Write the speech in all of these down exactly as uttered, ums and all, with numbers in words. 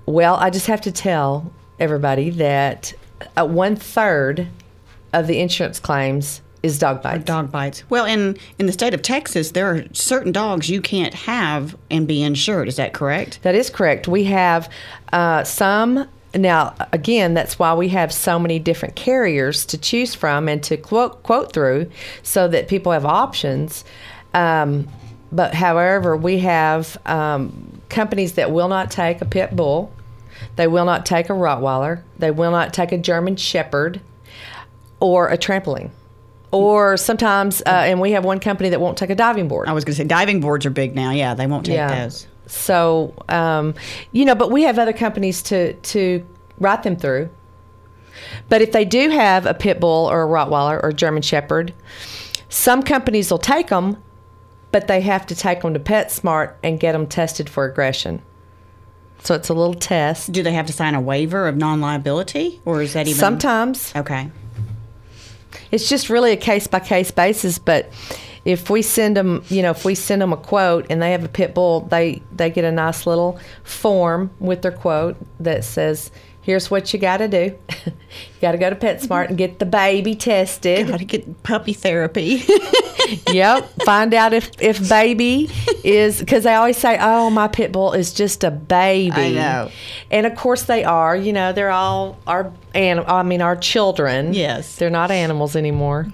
Well, I just have to tell everybody that uh, one third of the insurance claims is dog bites. Dog bites. Well, in, in the state of Texas, there are certain dogs you can't have and be insured. Is that correct? That is correct. We have uh, some. Now, again, that's why we have so many different carriers to choose from and to quote quote through, so that people have options. Um, but however, we have um, companies that will not take a pit bull. They will not take a Rottweiler. They will not take a German Shepherd or a trampoline. Or sometimes, uh, and we have one company that won't take a diving board. I was going to say diving boards are big now. Yeah, they won't take Yeah. those. So, um, you know, but we have other companies to, to write them through. But if they do have a pit bull or a Rottweiler or a German Shepherd, some companies will take them, but they have to take them to PetSmart and get them tested for aggression. So it's a little test. Do they have to sign a waiver of non-liability, or is that even... Sometimes. Okay. It's just really a case-by-case basis, but if we send them, you know, if we send them a quote and they have a pit bull, they, they get a nice little form with their quote that says, here's what you got to do. You got to go to PetSmart and get the baby tested. Got to get puppy therapy. Yep. Find out if, if baby is, because they always say, oh, my pit bull is just a baby. I know. And of course they are. You know, they're all our, and I mean, our children. Yes. They're not animals anymore.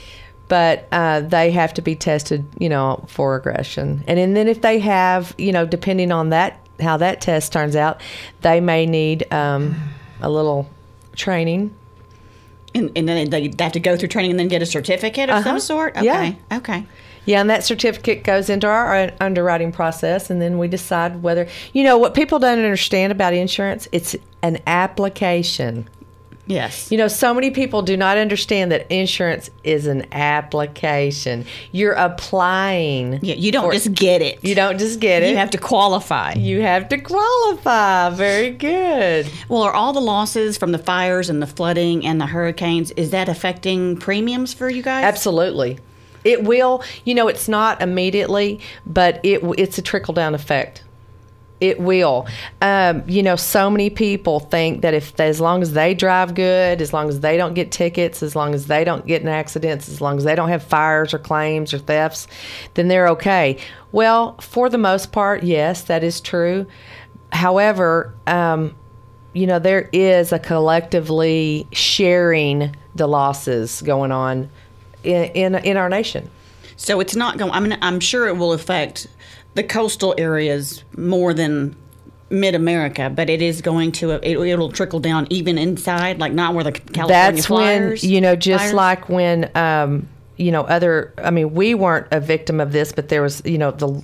But uh, they have to be tested, you know, for aggression. And, and then if they have, you know, depending on that, how that test turns out, they may need um, a little training. And, and then they have to go through training and then get a certificate of Uh-huh. some sort? Okay. Yeah. Okay. Yeah, and that certificate goes into our underwriting process, and then we decide whether, you know, what people don't understand about insurance, it's an application. Yes. You know, so many people do not understand that insurance is an application. You're applying. Yeah, you don't for- just get it. You don't just get it. You have to qualify. You have to qualify. Very good. Well, are all the losses from the fires and the flooding and the hurricanes, is that affecting premiums for you guys? Absolutely. It will, you know, it's not immediately, but it it's a trickle-down effect. It will. Um, you know, so many people think that if as long as they drive good, as long as they don't get tickets, as long as they don't get in accidents, as long as they don't have fires or claims or thefts, then they're okay. Well, for the most part, yes, that is true. However, um, you know, there is a collectively sharing the losses going on in in, in our nation. So it's not going, I mean, I'm sure it will affect the coastal areas more than mid-America, but it is going to, it, it'll trickle down even inside, like not where the California That's fires. when, you know, just fires. like when, um, you know, other, I mean, we weren't a victim of this, but there was, you know, the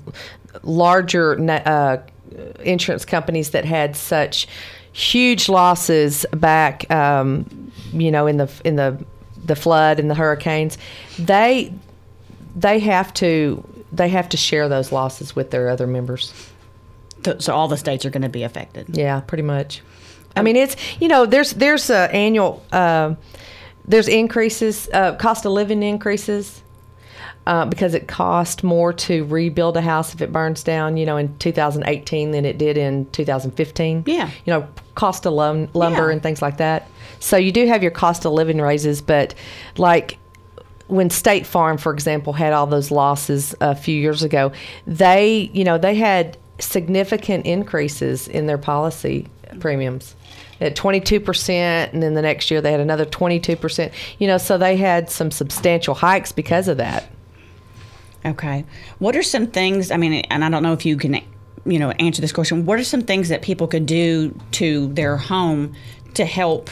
larger uh, insurance companies that had such huge losses back, um, you know, in the, in the, the flood and the hurricanes, they, they have to, they have to share those losses with their other members. So, so all the states are going to be affected. Yeah, pretty much. I mean, it's, you know, there's there's uh, annual, uh, there's increases, uh, cost of living increases, uh, because it costs more to rebuild a house if it burns down, you know, in two thousand eighteen than it did in two thousand fifteen. Yeah. You know, cost of lum- lumber Yeah. and things like that. So you do have your cost of living raises, but like, when State Farm, for example, had all those losses a few years ago, they, you know, they had significant increases in their policy premiums at twenty-two percent, and then the next year they had another twenty-two percent. You know, so they had some substantial hikes because of that. Okay. What are some things, I mean, and I don't know if you can, you know, answer this question, what are some things that people could do to their home to help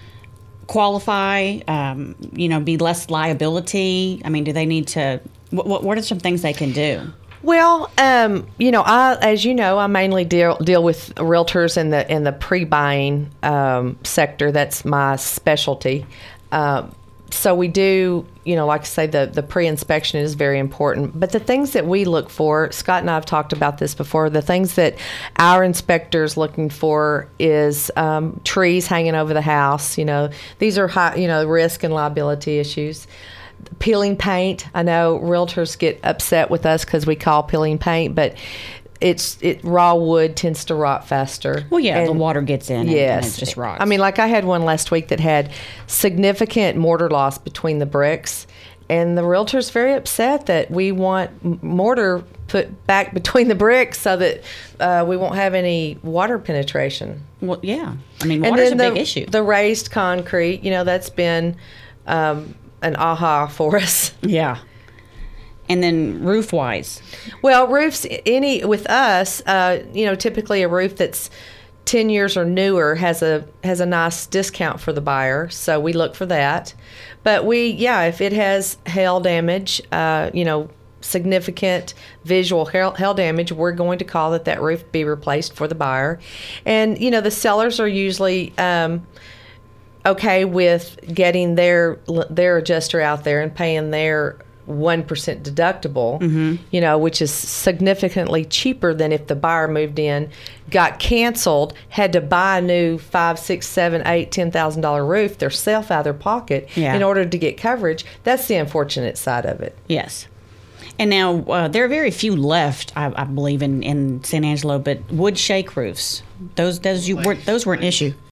qualify, um, you know, be less liability? I mean, do they need to, what, what are some things they can do? Well, um, you know, I, as you know, I mainly deal deal with realtors in the in the pre-buying um, sector. That's my specialty. Um, so we do, you know, like I say, the the pre-inspection is very important. But the things that we look for, Scott and I have talked about this before. The things that our inspectors looking for is um, trees hanging over the house. You know, these are high, you know, risk and liability issues. Peeling paint. I know realtors get upset with us because we call peeling paint, but it's it raw wood tends to rot faster. Well, yeah, the And- water gets in and, Yes, and it just rots. I mean, like I had one last week that had significant mortar loss between the bricks, and the realtor's very upset that we want m- mortar put back between the bricks so that uh, we won't have any water penetration. well, yeah. I mean, And water's a then big the, issue. the raised concrete, you know, that's been um, an aha for us. yeah. And then roof wise, Well, roofs, any with us, uh, you know, typically a roof that's ten years or newer has a has a nice discount for the buyer, so we look for that. But we, yeah, if it has hail damage, uh, you know, significant visual hail, hail damage, we're going to call that that roof be replaced for the buyer. And you know, the sellers are usually um, okay with getting their their adjuster out there and paying their one percent deductible, you know, which is significantly cheaper than if the buyer moved in, got canceled, had to buy a new five, six, seven, eight, ten thousand dollar roof themselves out of their pocket Yeah. in order to get coverage. That's the unfortunate side of it. yes. And now uh, there are very few left, I, I believe, in, in San Angelo, but wood shake roofs. Those those you weren't those weren't an issue.